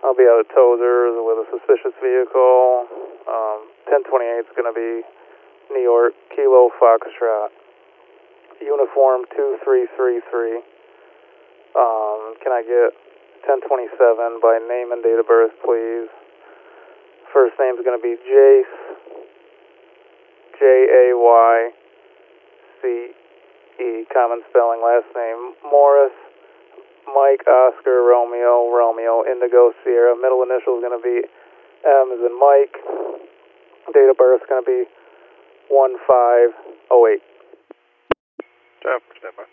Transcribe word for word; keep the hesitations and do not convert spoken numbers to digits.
I'll be out at Tozer's with a suspicious vehicle. Um, ten twenty-eight is going to be New York, Kilo Foxtrot, uniform two three three three. Um, can I get ten twenty-seven by name and date of birth, please? First name's going to be Jace, J A Y C E, common spelling. Last name Morris, Mike, Oscar, Romeo, Romeo, Indigo, Sierra. Middle initial is going to be M as in Mike. Date of birth is going to be one five oh eight. Step, step up.